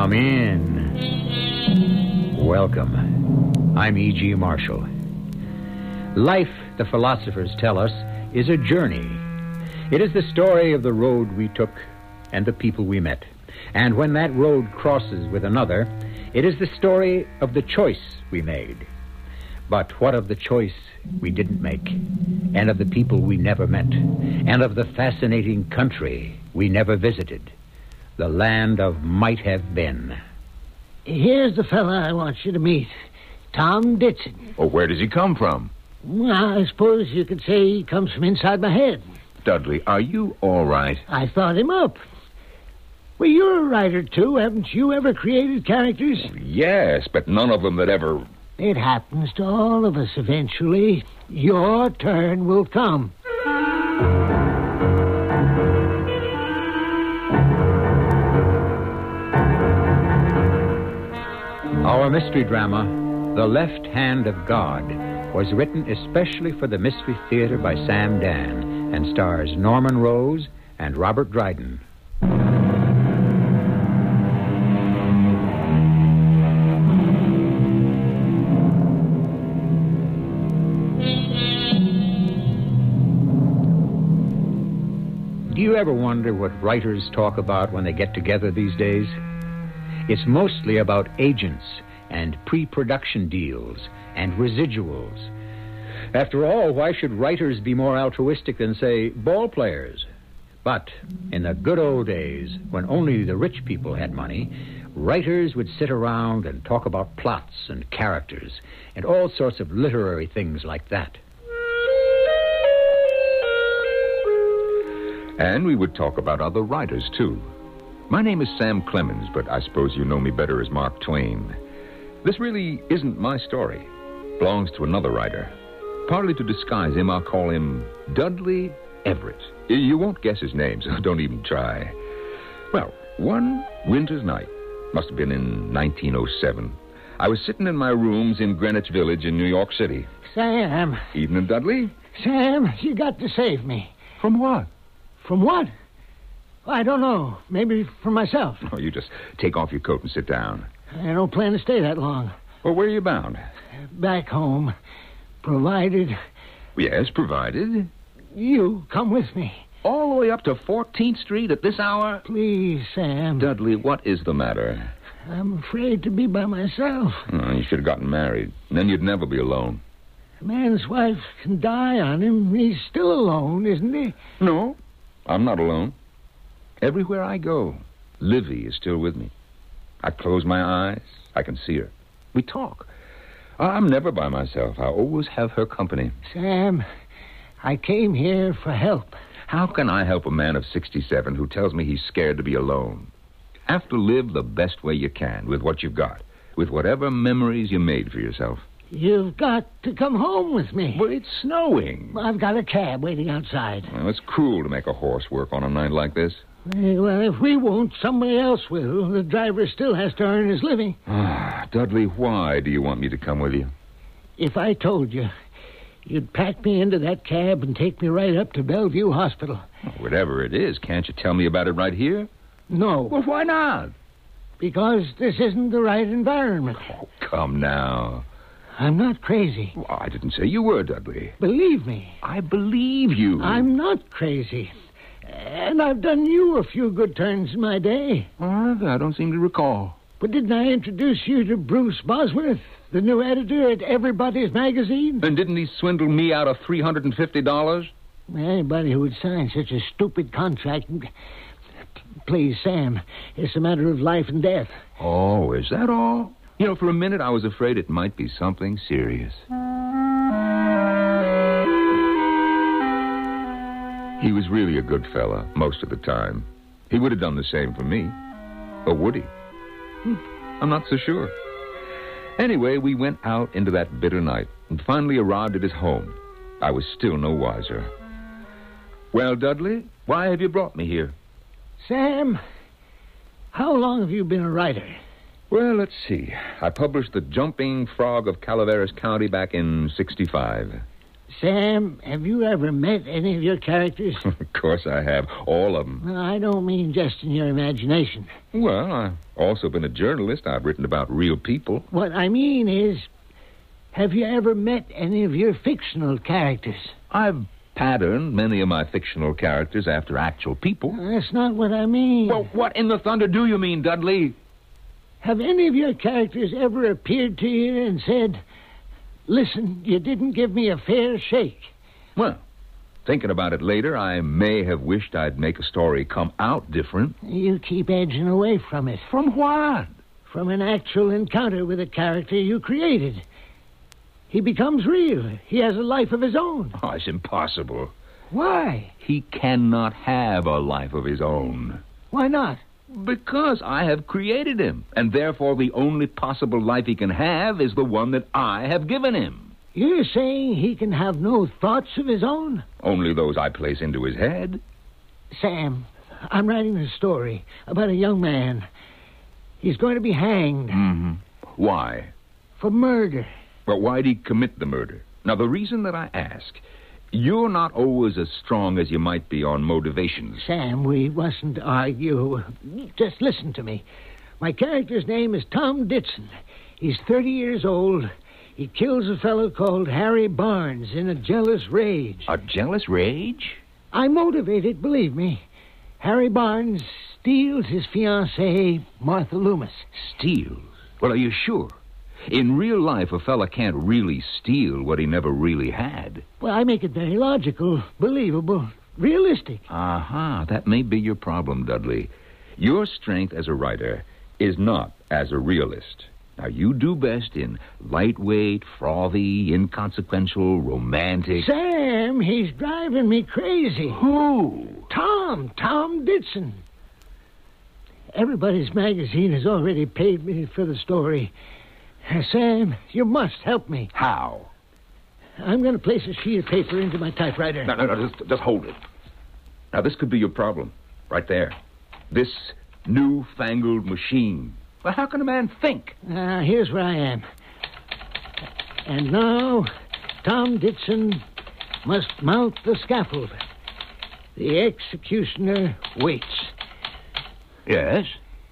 Come in. Welcome. I'm E.G. Marshall. Life, the philosophers tell us, is a journey. It is the story of the road we took and the people we met. And when that road crosses with another, it is the story of the choice we made. But what of the choice we didn't make, and of the people we never met, and of the fascinating country we never visited, the land of might have been? Here's the fella I want you to meet, Tom Ditson. Oh, where does he come from? Well, I suppose you could say he comes from inside my head. Dudley, are you all right? I thought him up. Well, you're a writer, too. Haven't you ever created characters? Yes, but none of them that ever... It happens to all of us eventually. Your turn will come. Our mystery drama, The Left Hand of God, was written especially for the Mystery Theater by Sam Dan and stars Norman Rose and Robert Dryden. Do you ever wonder what writers talk about when they get together these days? It's mostly about agents and pre-production deals and residuals. After all, why should writers be more altruistic than, say, ball players? But in the good old days, when only the rich people had money, writers would sit around and talk about plots and characters and all sorts of literary things like that. And we would talk about other writers, too. My name is Sam Clemens, but I suppose you know me better as Mark Twain. This really isn't my story. It belongs to another writer. Partly to disguise him, I'll call him Dudley Everett. You won't guess his name, so don't even try. Well, one winter's night, must have been in 1907, I was sitting in my rooms in Greenwich Village in New York City. Sam. Evening, Dudley. Sam, you got to save me. From what? From what? I don't know. Maybe from myself. Oh, you just take off your coat and sit down. I don't plan to stay that long. Well, where are you bound? Back home. Provided... Yes, provided. You come with me. All the way up to 14th Street at this hour? Please, Sam. Dudley, what is the matter? I'm afraid to be by myself. Oh, you should have gotten married. Then you'd never be alone. A man's wife can die on him. He's still alone, isn't he? No, I'm not alone. Everywhere I go, Livy is still with me. I close my eyes, I can see her. We talk. I'm never by myself. I always have her company. Sam, I came here for help. How can I help a man of 67 who tells me he's scared to be alone? Have to live the best way you can with what you've got, with whatever memories you made for yourself. You've got to come home with me. Well, it's snowing. I've got a cab waiting outside. Well, it's cruel to make a horse work on a night like this. Well, if we won't, somebody else will. The driver still has to earn his living. Dudley, why do you want me to come with you? If I told you, you'd pack me into that cab and take me right up to Bellevue Hospital. Whatever it is, can't you tell me about it right here? No. Well, why not? Because this isn't the right environment. Oh, come now. I'm not crazy. Well, I didn't say you were, Dudley. Believe me. I believe you. I'm not crazy. And I've done you a few good turns in my day. I don't seem to recall. But didn't I introduce you to Bruce Bosworth, the new editor at Everybody's Magazine? And didn't he swindle me out of $350? Anybody who would sign such a stupid contract... Please, Sam, it's a matter of life and death. Oh, is that all? You know, for a minute I was afraid it might be something serious. He was really a good fella most of the time. He would have done the same for me. Or would he? I'm not so sure. Anyway, we went out into that bitter night and finally arrived at his home. I was still no wiser. Well, Dudley, why have you brought me here? Sam, how long have you been a writer? Well, let's see. I published The Jumping Frog of Calaveras County back in 65. Sam, have you ever met any of your characters? Of course I have. All of them. No, I don't mean just in your imagination. Well, I've also been a journalist. I've written about real people. What I mean is, have you ever met any of your fictional characters? I've patterned many of my fictional characters after actual people. That's not what I mean. Well, what in the thunder do you mean, Dudley? Have any of your characters ever appeared to you and said, "Listen, you didn't give me a fair shake"? Well, thinking about it later, I may have wished I'd make a story come out different. You keep edging away from it. From what? From an actual encounter with a character you created. He becomes real. He has a life of his own. Oh, it's impossible. Why? He cannot have a life of his own. Why not? Because I have created him, and therefore the only possible life he can have is the one that I have given him. You're saying he can have no thoughts of his own? Only those I place into his head. Sam, I'm writing a story about a young man. He's going to be hanged. Mm-hmm. Why? For murder. But why'd he commit the murder? Now, the reason that I ask, you're not always as strong as you might be on motivations. Sam, we mustn't argue. Just listen to me. My character's name is Tom Ditson. He's 30 years old. He kills a fellow called Harry Barnes in a jealous rage. A jealous rage? I'm motivated, believe me. Harry Barnes steals his fiancée, Martha Loomis. Steals? Well, are you sure? In real life, a fella can't really steal what he never really had. Well, I make it very logical, believable, realistic. Aha, that may be your problem, Dudley. Your strength as a writer is not as a realist. Now, you do best in lightweight, frothy, inconsequential, romantic... Sam, he's driving me crazy. Who? Tom Ditson. Everybody's Magazine has already paid me for the story. Sam, you must help me. How? I'm going to place a sheet of paper into my typewriter. No, just hold it. Now, this could be your problem, right there. This newfangled machine. Well, how can a man think? Here's where I am. And now, Tom Ditson must mount the scaffold. The executioner waits. Yes?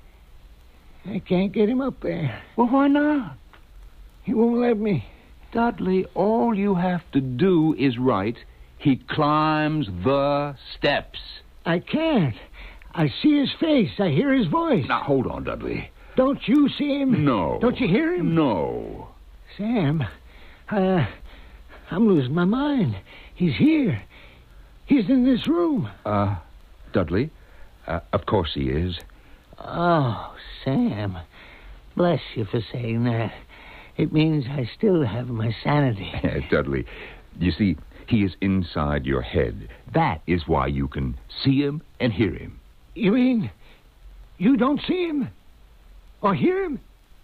I can't get him up there. Well, why not? He won't let me. Dudley, all you have to do is write, "He climbs the steps." I can't. I see his face. I hear his voice. Now, hold on, Dudley. Don't you see him? No. Don't you hear him? No. Sam, I'm losing my mind. He's here. He's in this room. Dudley, of course he is. Oh, Sam, bless you for saying that. It means I still have my sanity. Dudley, you see, he is inside your head. That is why you can see him and hear him. You mean you don't see him? Or hear him?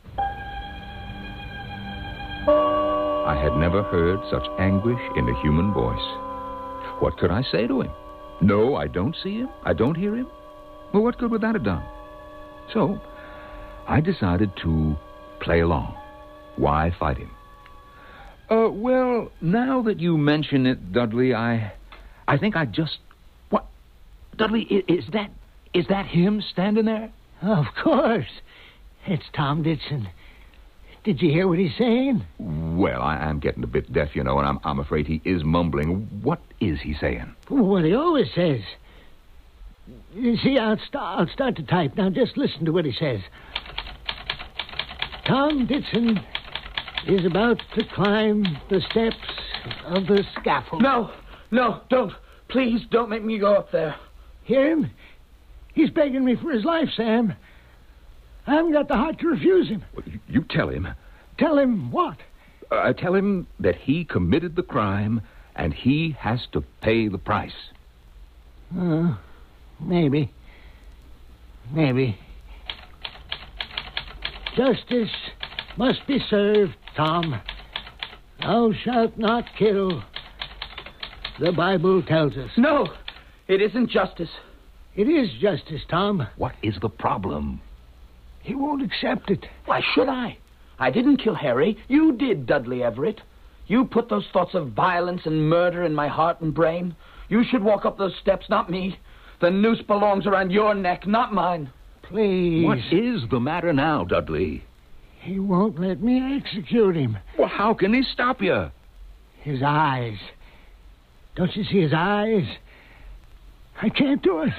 I had never heard such anguish in a human voice. What could I say to him? No, I don't see him. I don't hear him. Well, what good would that have done? So, I decided to play along. Why fight him? Well, now that you mention it, Dudley, I think I just... What? Dudley, is that him standing there? Of course. It's Tom Ditson. Did you hear what he's saying? Well, I'm getting a bit deaf, you know, and I'm afraid he is mumbling. What is he saying? What he always says. You see, I'll start to type. Now, just listen to what he says. Tom Ditson is about to climb the steps of the scaffold. No, don't. Please, don't make me go up there. Hear him? He's begging me for his life, Sam. I haven't got the heart to refuse him. Well, you tell him. Tell him what? Tell him that he committed the crime and he has to pay the price. Maybe. Justice must be served, Tom. Thou shalt not kill. The Bible tells us. No, it isn't justice. It is justice, Tom. What is the problem? He won't accept it. Why should I? I didn't kill Harry. You did, Dudley Everett. You put those thoughts of violence and murder in my heart and brain. You should walk up those steps, not me. The noose belongs around your neck, not mine. Please. What is the matter now, Dudley? He won't let me execute him. Well, how can he stop you? His eyes. Don't you see his eyes? I can't do it.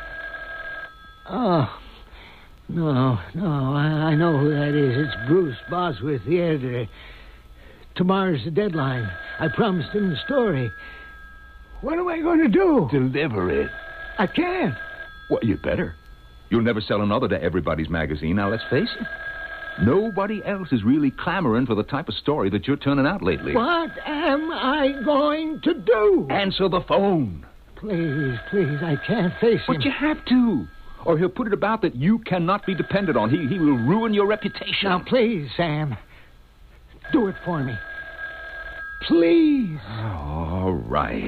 Oh, no, I know who that is. It's Bruce Bosworth, the editor. Tomorrow's the deadline. I promised him the story. What am I going to do? Deliver it. I can't. Well, you better. You'll never sell another to Everybody's Magazine. Now, let's face it. Nobody else is really clamoring for the type of story that you're turning out lately. What am I going to do? Answer the phone. Please, I can't face him. But you have to. Or he'll put it about that you cannot be depended on. He will ruin your reputation. Now, please, Sam. Do it for me. Please. All right.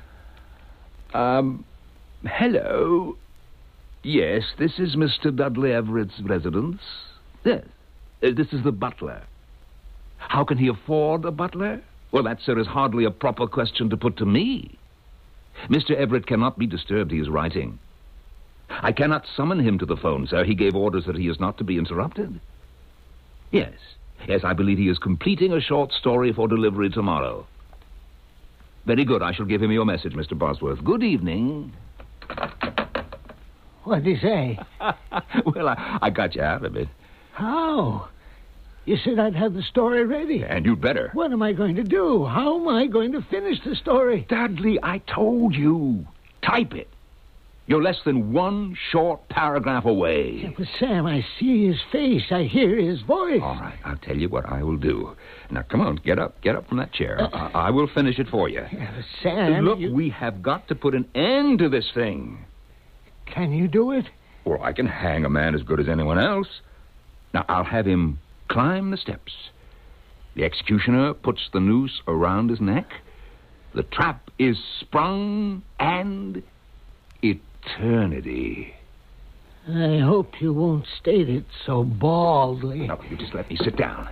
Hello. Yes, this is Mr. Dudley Everett's residence. Yes. This is the butler. How can he afford a butler? Well, that, sir, is hardly a proper question to put to me. Mr. Everett cannot be disturbed. He is writing. I cannot summon him to the phone, sir. He gave orders that he is not to be interrupted. Yes, I believe he is completing a short story for delivery tomorrow. Very good. I shall give him your message, Mr. Bosworth. Good evening. What did he say? Well, I got you out of it. How? You said I'd have the story ready. And you'd better. What am I going to do? How am I going to finish the story? Dudley, I told you. Type it. You're less than one short paragraph away. Yeah, but Sam, I see his face. I hear his voice. All right, I'll tell you what I will do. Now, come on, get up from that chair. I will finish it for you. Yeah, but Sam, look, we have got to put an end to this thing. Can you do it? Well, I can hang a man as good as anyone else. Now, I'll have him climb the steps. The executioner puts the noose around his neck. The trap is sprung, and eternity. I hope you won't state it so baldly. No, you just let me sit down.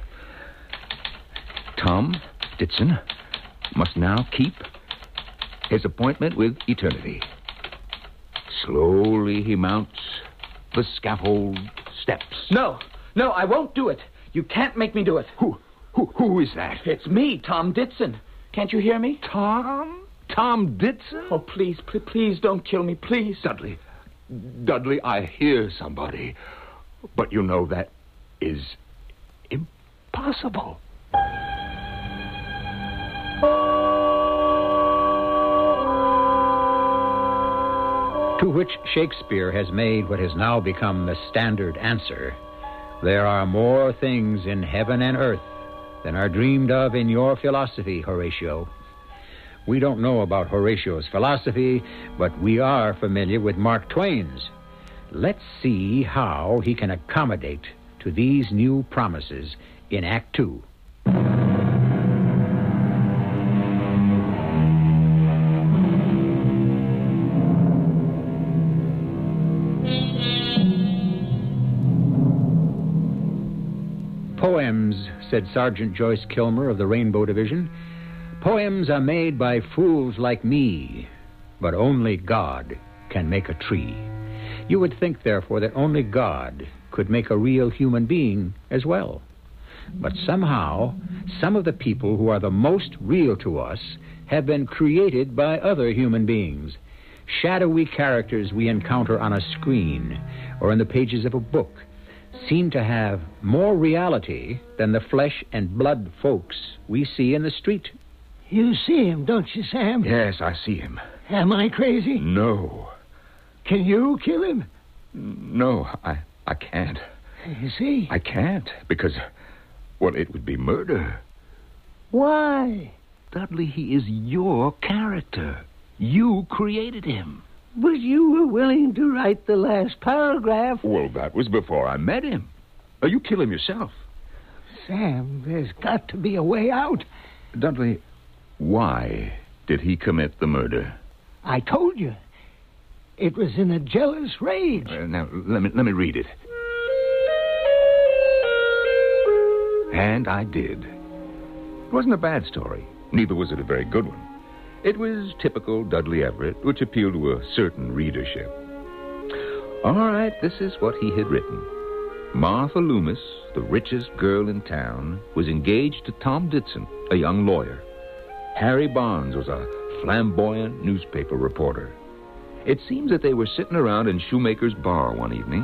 Tom Ditson must now keep his appointment with eternity. Slowly he mounts the scaffold steps. No, I won't do it. You can't make me do it. Who is that? It's me, Tom Ditson. Can't you hear me? Tom Ditson? Oh, please don't kill me, please. Dudley, I hear somebody. But you know that is impossible. To which Shakespeare has made what has now become the standard answer. There are more things in heaven and earth than are dreamed of in your philosophy, Horatio. We don't know about Horatio's philosophy, but we are familiar with Mark Twain's. Let's see how he can accommodate to these new promises in Act 2. Poems, said Sergeant Joyce Kilmer of the Rainbow Division, poems are made by fools like me, but only God can make a tree. You would think, therefore, that only God could make a real human being as well. But somehow, some of the people who are the most real to us have been created by other human beings. Shadowy characters we encounter on a screen or in the pages of a book seem to have more reality than the flesh and blood folks we see in the street. You see him, don't you, Sam? Yes, I see him. Am I crazy? No. Can you kill him? No, I can't. You see? I can't, because, well, it would be murder. Why? Dudley, he is your character. You created him. But you were willing to write the last paragraph. Well, that was before I met him. You kill him yourself. Sam, there's got to be a way out. Dudley, why did he commit the murder? I told you. It was in a jealous rage. Now, let me read it. And I did. It wasn't a bad story. Neither was it a very good one. It was typical Dudley Everett, which appealed to a certain readership. All right, this is what he had written. Martha Loomis, the richest girl in town, was engaged to Tom Ditson, a young lawyer. Harry Barnes was a flamboyant newspaper reporter. It seems that they were sitting around in Shoemaker's bar one evening.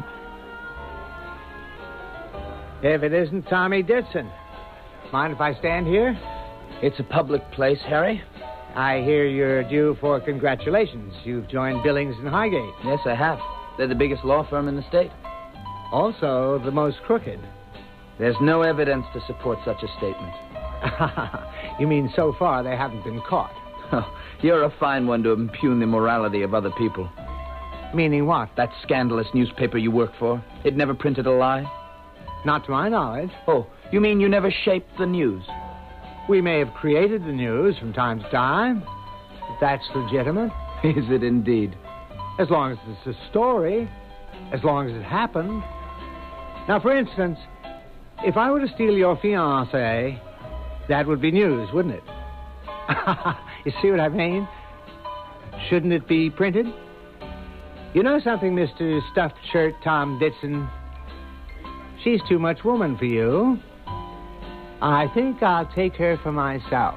If it isn't Tommy Ditson. Mind if I stand here? It's a public place, Harry. I hear you're due for congratulations. You've joined Billings and Highgate. Yes, I have. They're the biggest law firm in the state. Also, the most crooked. There's no evidence to support such a statement. You mean so far they haven't been caught? Oh, you're a fine one to impugn the morality of other people. Meaning what? That scandalous newspaper you work for, it never printed a lie? Not to my knowledge. Oh, you mean you never shaped the news? We may have created the news from time to time. If that's legitimate. Is it indeed? As long as it's a story. As long as it happened. Now, for instance, if I were to steal your fiancée, that would be news, wouldn't it? You see what I mean? Shouldn't it be printed? You know something, Mr. Stuffed Shirt Tom Ditson? She's too much woman for you. I think I'll take her for myself.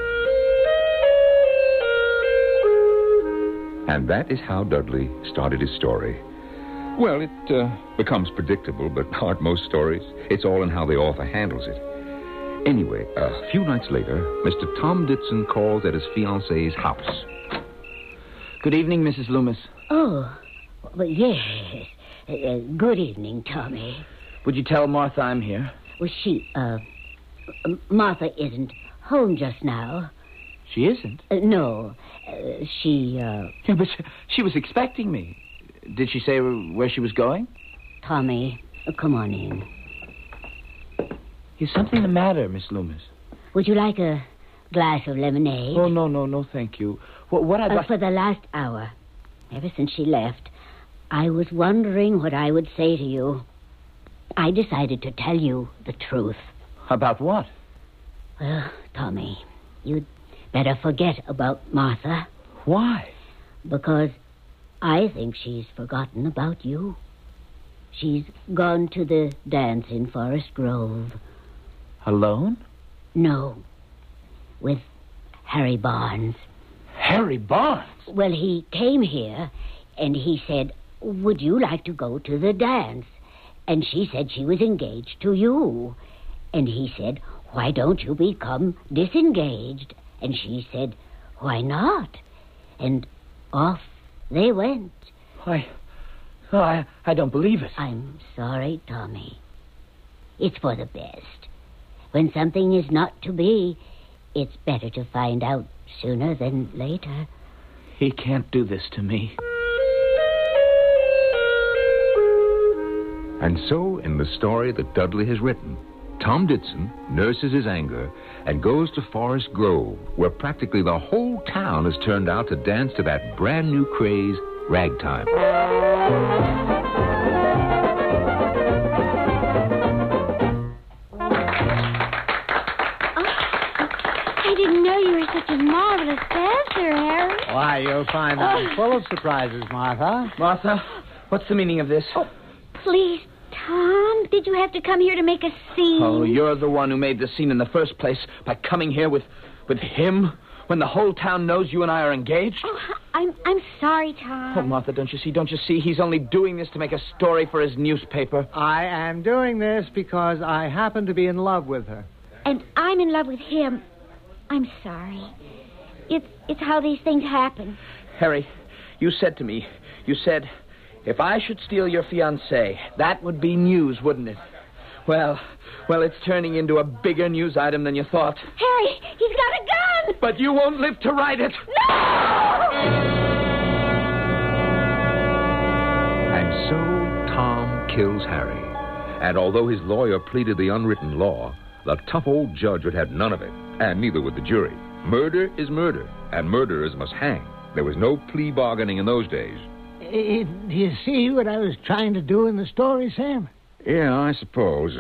And that is how Dudley started his story. Well, it becomes predictable, but aren't most stories? It's all in how the author handles it. Anyway, a few nights later, Mr. Tom Ditson calls at his fiancée's house. Good evening, Mrs. Loomis. Oh, well, yes. Good evening, Tommy. Would you tell Martha I'm here? Well, Martha isn't home just now. She isn't? No. She Yeah, but she was expecting me. Did she say where she was going? Tommy, come on in. Is something the matter, Miss Loomis? Would you like a glass of lemonade? Oh, no, thank you. What I'd like... For the last hour, ever since she left, I was wondering what I would say to you. I decided to tell you the truth. About what? Well, Tommy, you'd better forget about Martha. Why? Because I think she's forgotten about you. She's gone to the dance in Forest Grove. Alone? No, with Harry Barnes. Harry Barnes? Well, he came here, and he said, would you like to go to the dance? And she said she was engaged to you. And he said, why don't you become disengaged? And she said, why not? And off they went. Why, I don't believe it. I'm sorry, Tommy. It's for the best. When something is not to be, it's better to find out sooner than later. He can't do this to me. And so, in the story that Dudley has written, Tom Ditson nurses his anger and goes to Forest Grove, where practically the whole town has turned out to dance to that brand new craze, ragtime. I didn't know you were such a marvelous dancer, Harry. Why, you'll find I'm full of surprises, Martha. Martha, what's the meaning of this? Oh, please, Tom, did you have to come here to make a scene? Oh, you're the one who made the scene in the first place by coming here with him when the whole town knows you and I are engaged. Oh, I'm sorry, Tom. Oh, Martha, don't you see? He's only doing this to make a story for his newspaper. I am doing this because I happen to be in love with her. And I'm in love with him. I'm sorry. It's how these things happen. Harry, you said to me, if I should steal your fiancée, that would be news, wouldn't it? Well, it's turning into a bigger news item than you thought. Harry, he's got a gun! But you won't live to write it. No! And so Tom kills Harry. And although his lawyer pleaded the unwritten law, the tough old judge would have none of it, and neither would the jury. Murder is murder, and murderers must hang. There was no plea bargaining in those days. Do you see what I was trying to do in the story, Sam? Yeah, I suppose.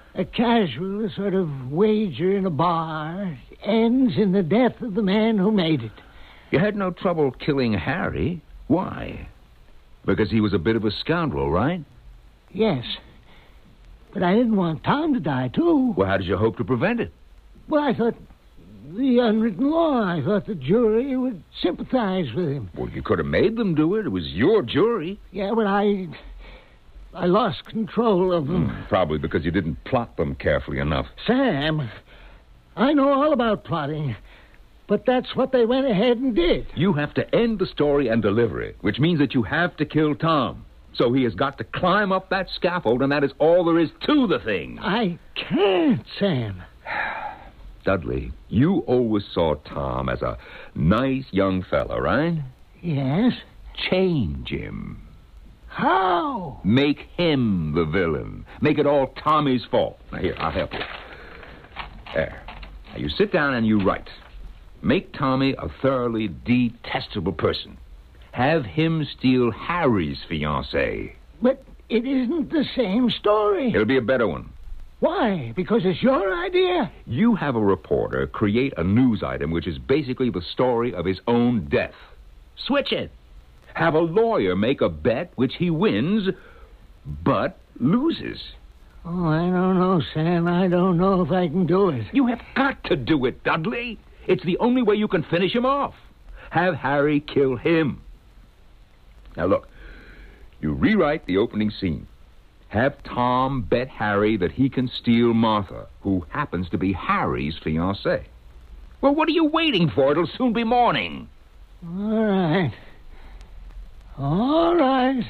A casual sort of wager in a bar ends in the death of the man who made it. You had no trouble killing Harry. Why? Because he was a bit of a scoundrel, right? Yes. But I didn't want Tom to die, too. Well, how did you hope to prevent it? Well, I thought the unwritten law. I thought the jury would sympathize with him. Well, you could have made them do it. It was your jury. Yeah, but I lost control of them. Probably because you didn't plot them carefully enough. Sam, I know all about plotting, but that's what they went ahead and did. You have to end the story and deliver it, which means that you have to kill Tom. So he has got to climb up that scaffold, and that is all there is to the thing. I can't, Sam. Dudley, you always saw Tom as a nice young fella, right? Yes? Change him. How? Make him the villain. Make it all Tommy's fault. Now, here, I'll help you. There. Now, you sit down and you write. Make Tommy a thoroughly detestable person. Have him steal Harry's fiancée. But it isn't the same story. It'll be a better one. Why? Because it's your idea? You have a reporter create a news item which is basically the story of his own death. Switch it. Have a lawyer make a bet which he wins, but loses. Oh, I don't know, Sam. I don't know if I can do it. You have got to do it, Dudley. It's the only way you can finish him off. Have Harry kill him. Now, look. You rewrite the opening scene. Have Tom bet Harry that he can steal Martha, who happens to be Harry's fiancée. Well, what are you waiting for? It'll soon be morning. All right. All right.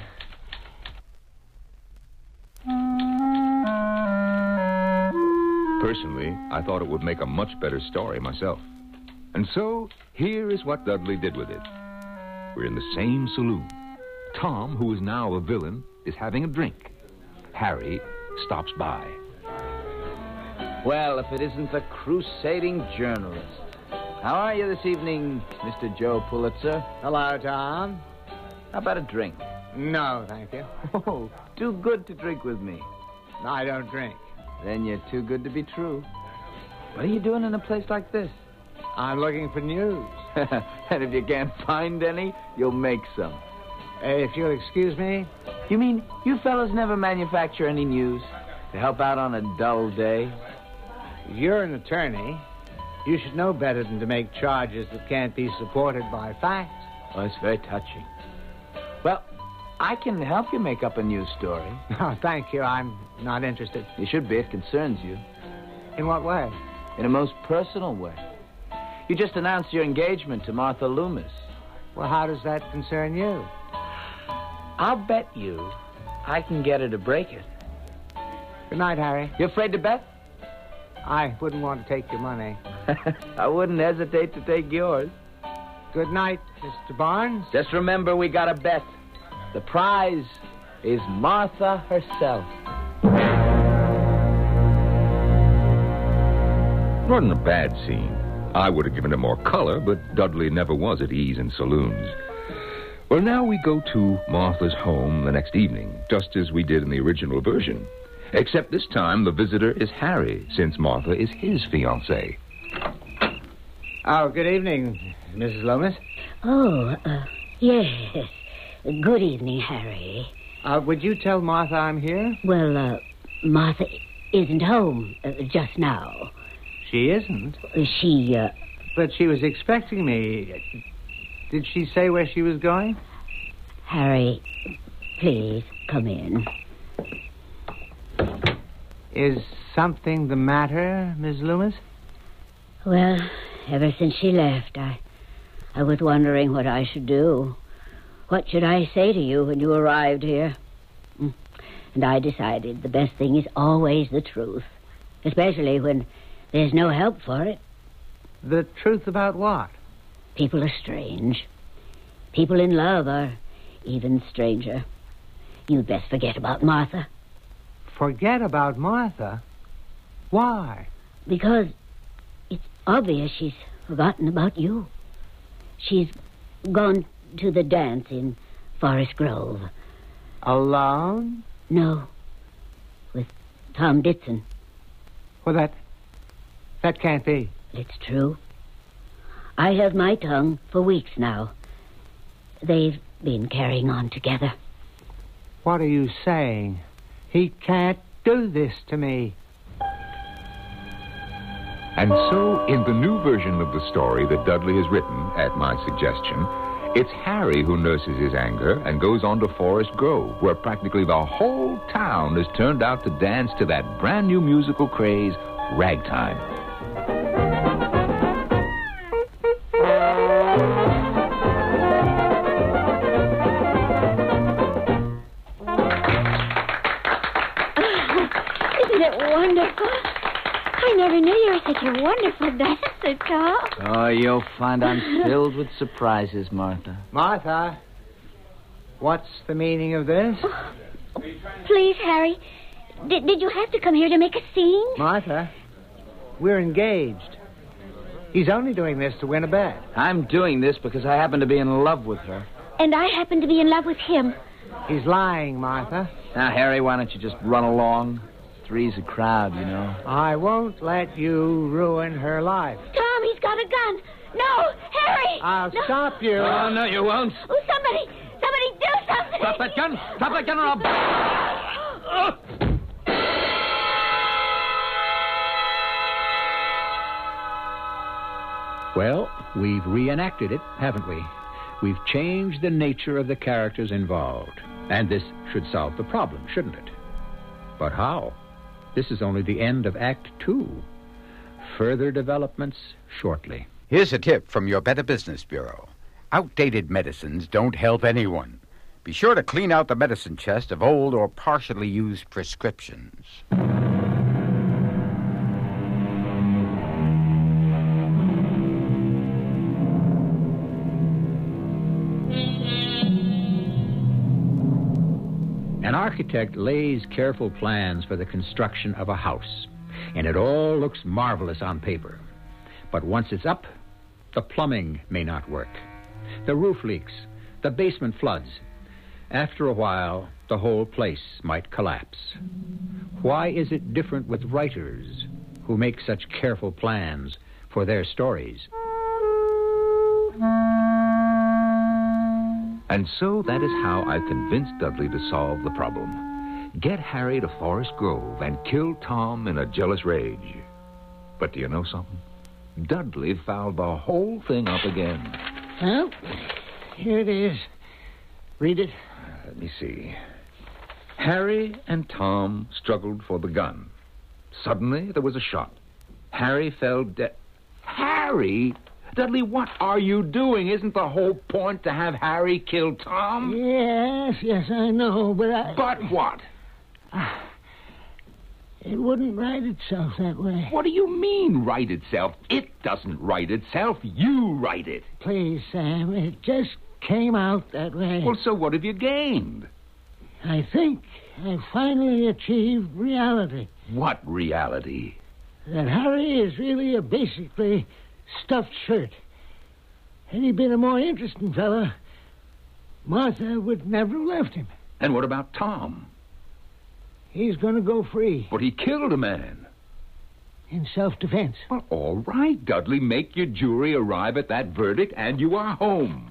Personally, I thought it would make a much better story myself. And so, here is what Dudley did with it. We're in the same saloon. Tom, who is now a villain, is having a drink. Harry stops by. Well, if it isn't the crusading journalist. How are you this evening, Mr. Joe Pulitzer? Hello, Tom. How about a drink? No, thank you. Oh, too good to drink with me. I don't drink. Then you're too good to be true. What are you doing in a place like this? I'm looking for news. And if you can't find any, you'll make some. If you'll excuse me. You mean you fellas never manufacture any news to help out on a dull day? You're an attorney. You should know better than to make charges that can't be supported by facts. Oh, it's very touching. Well, I can help you make up a news story. Oh, thank you. I'm not interested. You should be. It concerns you. In what way? In a most personal way. You just announced your engagement to Martha Loomis. Well, how does that concern you? I'll bet you I can get her to break it. Good night, Harry. You afraid to bet? I wouldn't want to take your money. I wouldn't hesitate to take yours. Good night, Mr. Barnes. Just remember, we got a bet. The prize is Martha herself. It wasn't a bad scene. I would have given it more color, but Dudley never was at ease in saloons. Well, now we go to Martha's home the next evening, just as we did in the original version. Except this time the visitor is Harry, since Martha is his fiancée. Oh, good evening, Mrs. Loomis. Oh, yes. Good evening, Harry. Would you tell Martha I'm here? Well, Martha isn't home just now. She isn't? She, But she was expecting me. Did she say where she was going? Harry, please come in. Is something the matter, Miss Loomis? Well, ever since she left, I was wondering what I should do. What should I say to you when you arrived here? And I decided the best thing is always the truth, especially when there's no help for it. The truth about what? People are strange. People in love are even stranger. You'd best forget about Martha. Forget about Martha? Why? Because it's obvious she's forgotten about you. She's gone to the dance in Forest Grove. Alone? No, with Tom Ditson. Well, that can't be. It's true. I held my tongue for weeks now. They've been carrying on together. What are you saying? He can't do this to me. And so, in the new version of the story that Dudley has written, at my suggestion, it's Harry who nurses his anger and goes on to Forest Grove, where practically the whole town has turned out to dance to that brand new musical craze, ragtime. Isn't it wonderful? I never knew you were such a wonderful dancer, Tom. Oh, you'll find I'm filled with surprises, Martha. Martha, what's the meaning of this? Please, Harry, did you have to come here to make a scene? Martha, we're engaged. He's only doing this to win a bet. I'm doing this because I happen to be in love with her. And I happen to be in love with him. He's lying, Martha. Now, Harry, why don't you just run along? Three's a crowd, you know. I won't let you ruin her life. Tom, he's got a gun. No, Harry! I'll no. stop you. Oh, no, you won't. Oh, somebody do something! Stop that gun! Stop that gun or I'll... Well, we've reenacted it, haven't we? We've changed the nature of the characters involved. And this should solve the problem, shouldn't it? But how? This is only the end of Act 2. Further developments shortly. Here's a tip from your Better Business Bureau. Outdated medicines don't help anyone. Be sure to clean out the medicine chest of old or partially used prescriptions. An architect lays careful plans for the construction of a house, and it all looks marvelous on paper. But once it's up, the plumbing may not work. The roof leaks, the basement floods. After a while, the whole place might collapse. Why is it different with writers who make such careful plans for their stories? And so that is how I convinced Dudley to solve the problem. Get Harry to Forest Grove and kill Tom in a jealous rage. But do you know something? Dudley fouled the whole thing up again. Well, here it is. Read it. Let me see. Harry and Tom struggled for the gun. Suddenly, there was a shot. Harry fell dead. Harry? Dudley, what are you doing? Isn't the whole point to have Harry kill Tom? Yes, I know, but But what? It wouldn't write itself that way. What do you mean, write itself? It doesn't write itself. You write it. Please, Sam, it just came out that way. Well, so what have you gained? I think I finally achieved reality. What reality? That Harry is really a basically stuffed shirt. Had he been a more interesting fella, Martha would never have left him. And what about Tom? He's going to go free. But he killed a man. In self-defense. Well, all right, Dudley. Make your jury arrive at that verdict, and you are home.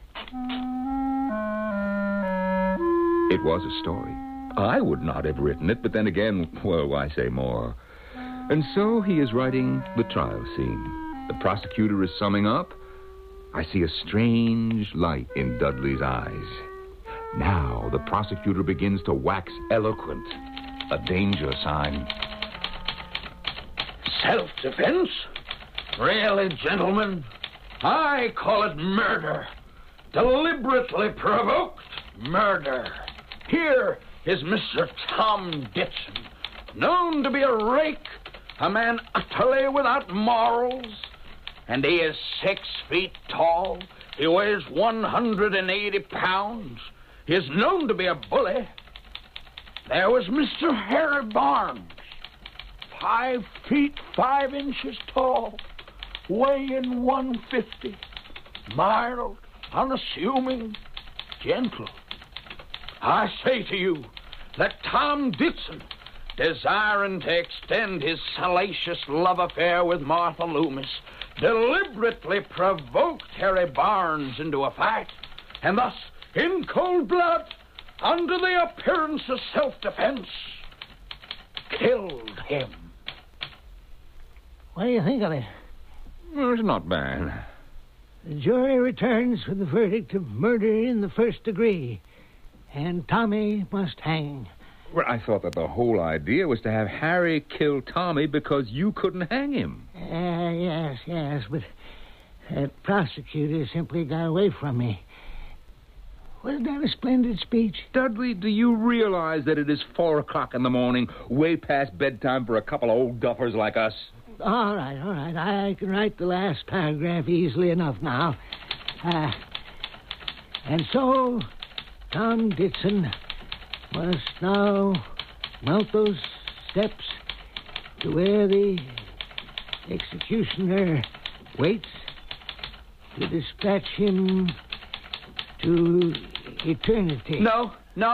It was a story. I would not have written it, but then again, well, why say more? And so he is writing the trial scene. The prosecutor is summing up. I see a strange light in Dudley's eyes. Now the prosecutor begins to wax eloquent. A danger sign. Self-defense? Really, gentlemen? I call it murder. Deliberately provoked murder. Here is Mr. Tom Ditson, known to be a rake, a man utterly without morals. And he is 6 feet tall. He weighs 180 pounds. He is known to be a bully. There was Mr. Harry Barnes, 5 feet 5 inches tall, weighing 150, mild, unassuming, gentle. I say to you that Tom Ditson desiring to extend his salacious love affair with Martha Loomis, deliberately provoked Harry Barnes into a fight, and thus, in cold blood, under the appearance of self-defense, killed him. What do you think of it? Well, it's not bad. The jury returns with the verdict of murder in the first degree, and Tommy must hang. Well, I thought that the whole idea was to have Harry kill Tommy because you couldn't hang him. Yes, but that prosecutor simply got away from me. Wasn't that a splendid speech? Dudley, do you realize that it is 4 o'clock in the morning, way past bedtime for a couple of old duffers like us? All right. I can write the last paragraph easily enough now. And so, Tom Ditson must now mount those steps to where the executioner waits to dispatch him to eternity. No.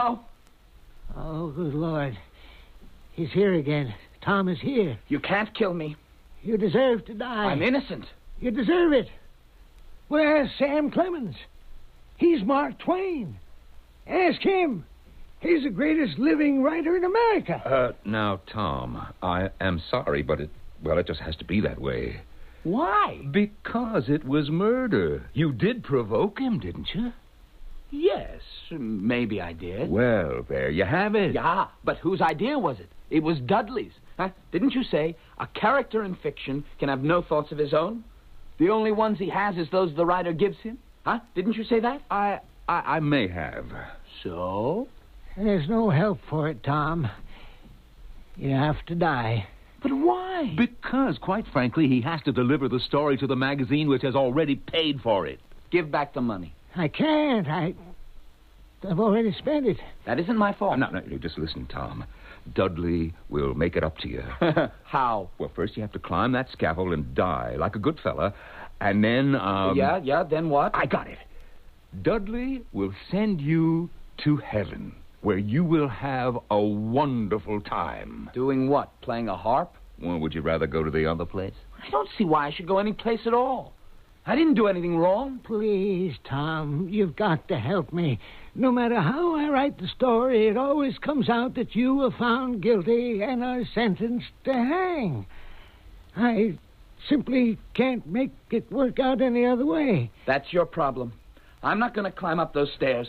Oh, good Lord. He's here again. Tom is here. You can't kill me. You deserve to die. I'm innocent. You deserve it. Where's Sam Clemens? He's Mark Twain. Ask him. He's the greatest living writer in America. Now, Tom, I am sorry, but it just has to be that way. Why? Because it was murder. You did provoke him, didn't you? Yes, maybe I did. Well, there you have it. Yeah, but whose idea was it? It was Dudley's. Huh? Didn't you say a character in fiction can have no thoughts of his own? The only ones he has is those the writer gives him? Huh? Didn't you say that? I may have. So? There's no help for it, Tom. You have to die. But why? Because, quite frankly, he has to deliver the story to the magazine which has already paid for it. Give back the money. I can't. I've already spent it. That isn't my fault. No, just listen, Tom. Dudley will make it up to you. How? Well, first you have to climb that scaffold and die like a good fella, and then, Yeah, then what? I got it. Dudley will send you to heaven, where you will have a wonderful time. Doing what? Playing a harp? Well, would you rather go to the other place? I don't see why I should go any place at all. I didn't do anything wrong. Please, Tom, you've got to help me. No matter how I write the story, it always comes out that you were found guilty and are sentenced to hang. I simply can't make it work out any other way. That's your problem. I'm not going to climb up those stairs.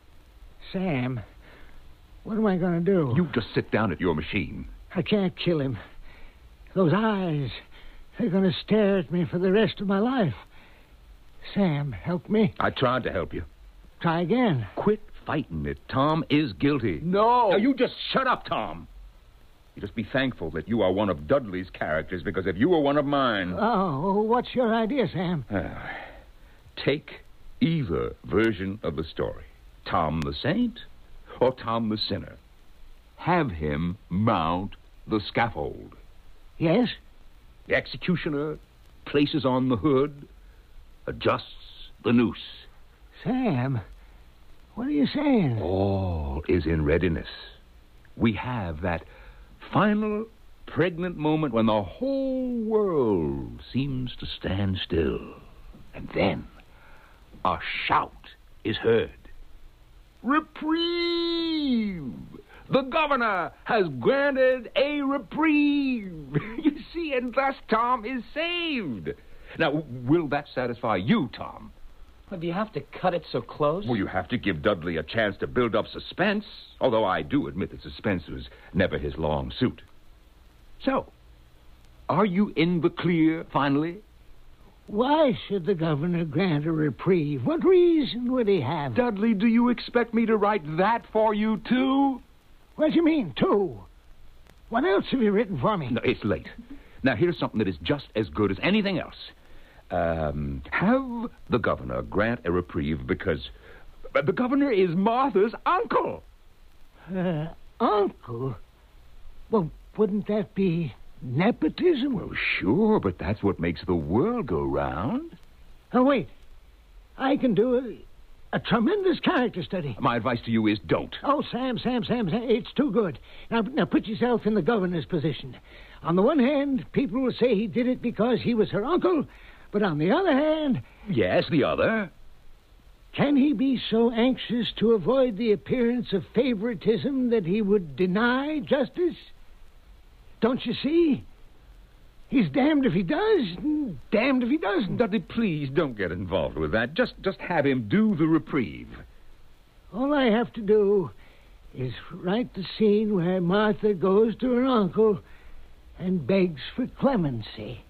Sam, what am I going to do? You just sit down at your machine. I can't kill him. Those eyes, they're going to stare at me for the rest of my life. Sam, help me. I tried to help you. Try again. Quit fighting it. Tom is guilty. No. Now, you just shut up, Tom. You just be thankful that you are one of Dudley's characters, because if you were one of mine... Oh, what's your idea, Sam? Take either version of the story. Tom the Saint or Tom the Sinner. Have him mount the scaffold. Yes? The executioner places on the hood, adjusts the noose. Sam, what are you saying? All is in readiness. We have that final pregnant moment when the whole world seems to stand still. And then a shout is heard. Reprieve! The governor has granted a reprieve. You see, and thus Tom is saved. Now, will that satisfy you, Tom? Well, do you have to cut it so close? Well, you have to give Dudley a chance to build up suspense, although I do admit that suspense was never his long suit. So, are you in the clear, finally? Why should the governor grant a reprieve? What reason would he have? Dudley, do you expect me to write that for you, too? What do you mean, too? What else have you written for me? No, it's late. Now, here's something that is just as good as anything else. Have the governor grant a reprieve because the governor is Martha's uncle. Uncle? Well, wouldn't that be nepotism? Well, sure, but that's what makes the world go round. Oh, wait. I can do it. A tremendous character study. My advice to you is don't. Oh, Sam, it's too good. Now put yourself in the governor's position. On the one hand, people will say he did it because he was her uncle, but on the other hand... Yes, the other. Can he be so anxious to avoid the appearance of favoritism that he would deny justice? Don't you see? He's damned if he does, and damned if he doesn't. Dudley, please don't get involved with that. Just have him do the reprieve. All I have to do is write the scene where Martha goes to her uncle and begs for clemency.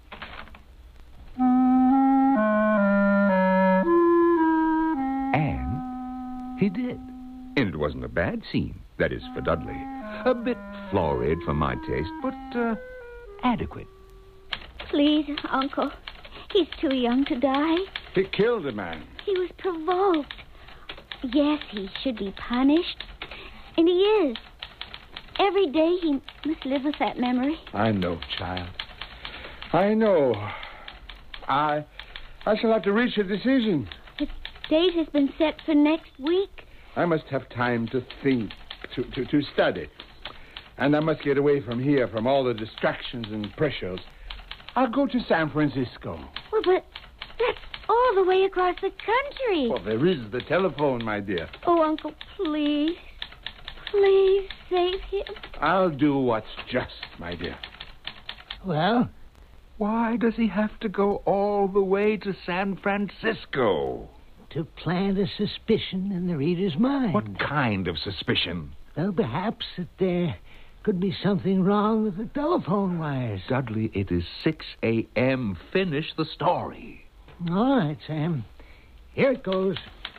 And he did. And it wasn't a bad scene. That is, for Dudley. A bit florid for my taste, but adequate. Please, Uncle. He's too young to die. He killed a man. He was provoked. Yes, he should be punished. And he is. Every day he must live with that memory. I know, child. I know. I shall have to reach a decision. The date has been set for next week. I must have time to think, to study. And I must get away from here, from all the distractions and pressures. I'll go to San Francisco. Well, but that's all the way across the country. Well, there is the telephone, my dear. Oh, Uncle, please. Please save him. I'll do what's just, my dear. Well? Why does he have to go all the way to San Francisco? To plant a suspicion in the reader's mind. What kind of suspicion? Well, perhaps that there could be something wrong with the telephone wires. Dudley, it is 6 a.m. Finish the story. All right, Sam. Here it goes.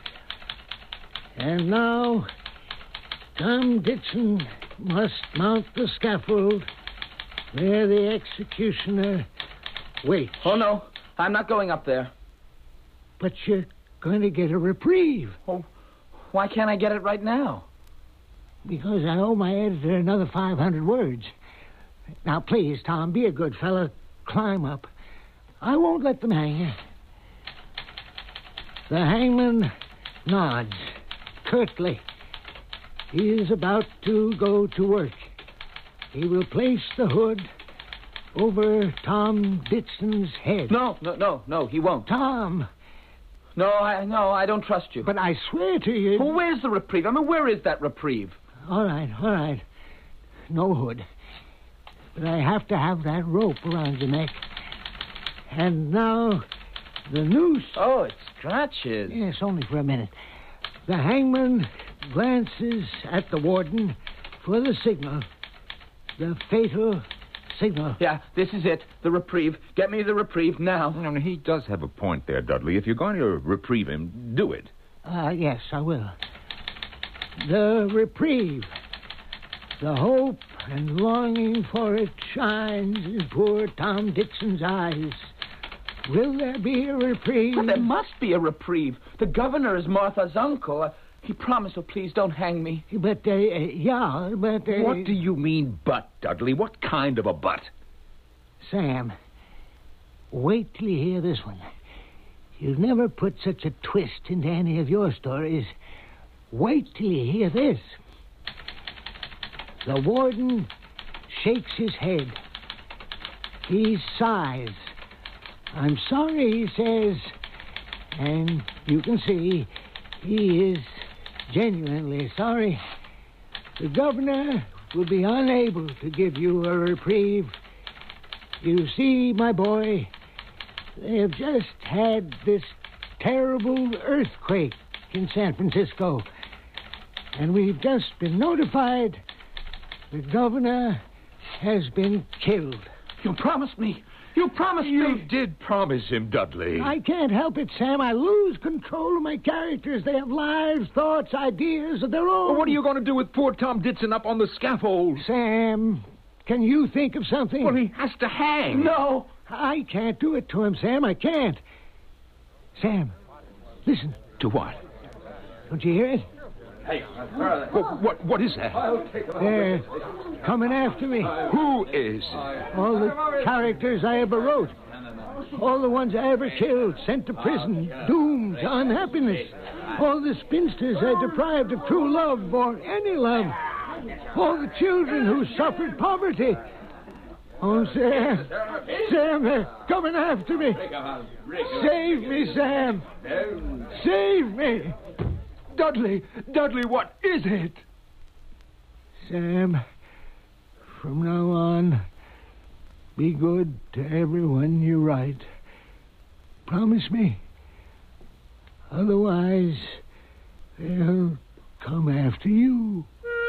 And now, Tom Ditson must mount the scaffold where the executioner waits. Oh, no. I'm not going up there. But you're going to get a reprieve. Oh, why can't I get it right now? Because I owe my editor another 500 words. Now, please, Tom, be a good fella. Climb up. I won't let them hang you. The hangman nods curtly. He is about to go to work. He will place the hood over Tom Ditson's head. No, he won't. Tom! No, I don't trust you. But I swear to you... Well, where's the reprieve? I mean, where is that reprieve? All right. No hood. But I have to have that rope around your neck. And now, the noose... Oh, it scratches. Yes, only for a minute. The hangman glances at the warden for the signal. The fatal signal. Yeah, this is it. The reprieve. Get me the reprieve now. No, he does have a point there, Dudley. If you're going to reprieve him, do it. Yes, I will. The reprieve. The hope and longing for it shines in poor Tom Ditson's eyes. Will there be a reprieve? Well, there must be a reprieve. The governor is Martha's uncle. He promised, so please don't hang me. But, yeah, but... What do you mean, but, Dudley? What kind of a but? Sam, wait till you hear this one. You've never put such a twist into any of your stories. Wait till you hear this. The warden shakes his head. He sighs. I'm sorry, he says. And you can see he is genuinely sorry. The governor will be unable to give you a reprieve. You see, my boy, they have just had this terrible earthquake in San Francisco. And we've just been notified the governor has been killed. You promised me. You did promise him, Dudley. I can't help it, Sam. I lose control of my characters. They have lives, thoughts, ideas of their own. Well, what are you going to do with poor Tom Ditson up on the scaffold? Sam, can you think of something? Well, he has to hang. No. I can't do it to him, Sam. I can't. Sam, listen. To what? Don't you hear it? Hey, What is that? They're coming after me. Who is? All the characters I ever wrote. All the ones I ever killed, sent to prison, doomed to unhappiness. All the spinsters are deprived of true love or any love. All the children who suffered poverty. Oh, Sam. Sam, they're coming after me. Save me, Sam. Save me. Dudley, what is it? Sam, from now on, be good to everyone you write. Promise me. Otherwise, they'll come after you.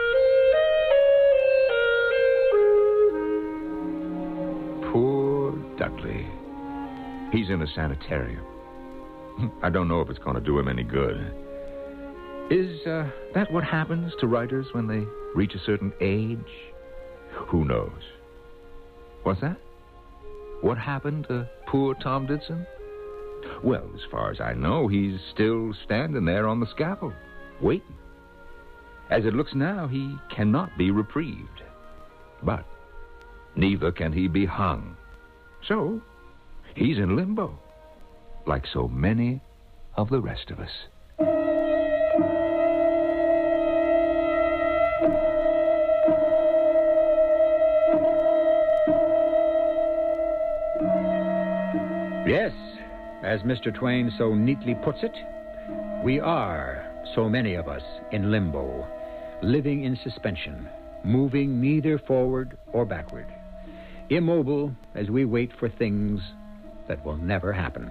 Poor Dudley. He's in a sanitarium. I don't know if it's going to do him any good. Is that what happens to writers when they reach a certain age? Who knows? What's that? What happened to poor Tom Ditson? Well, as far as I know, he's still standing there on the scaffold, waiting. As it looks now, he cannot be reprieved. But neither can he be hung. So, he's in limbo, like so many of the rest of us. Yes, as Mr. Twain so neatly puts it, we are, so many of us, in limbo, living in suspension, moving neither forward or backward, immobile as we wait for things that will never happen.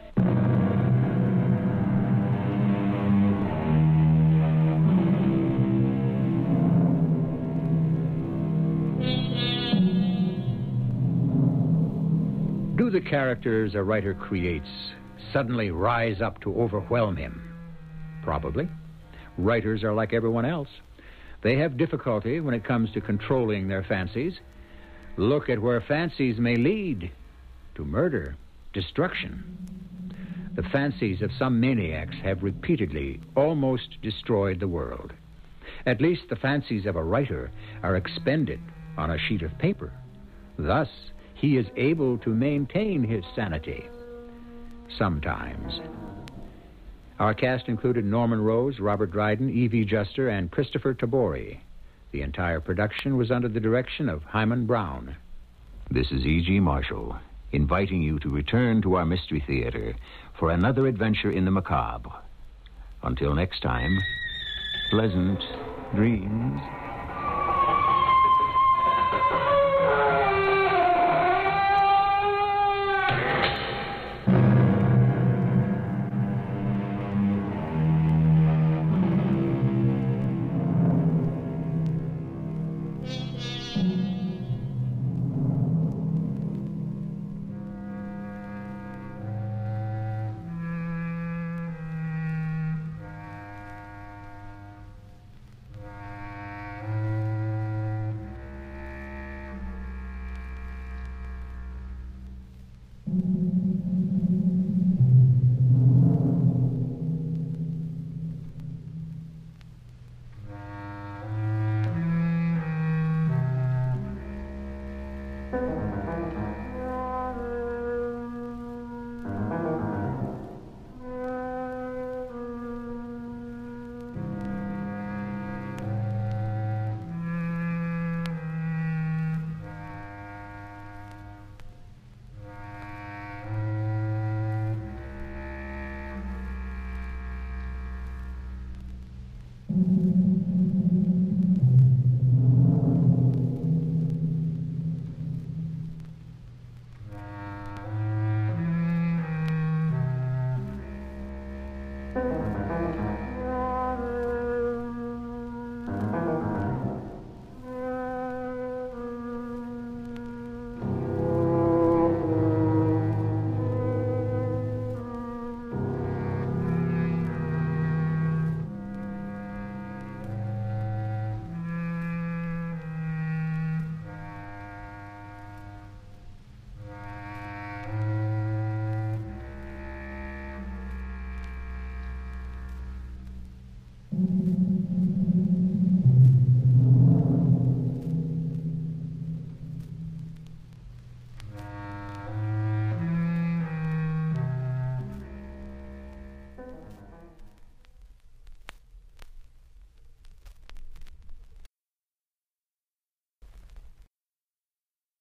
Do the characters a writer creates suddenly rise up to overwhelm him? Probably. Writers are like everyone else. They have difficulty when it comes to controlling their fancies. Look at where fancies may lead. To murder, destruction. The fancies of some maniacs have repeatedly almost destroyed the world. At least the fancies of a writer are expended on a sheet of paper. Thus, he is able to maintain his sanity. Sometimes. Our cast included Norman Rose, Robert Dryden, Evie Juster, and Christopher Tabori. The entire production was under the direction of Hyman Brown. This is E.G. Marshall, inviting you to return to our Mystery Theater for another adventure in the macabre. Until next time, pleasant dreams.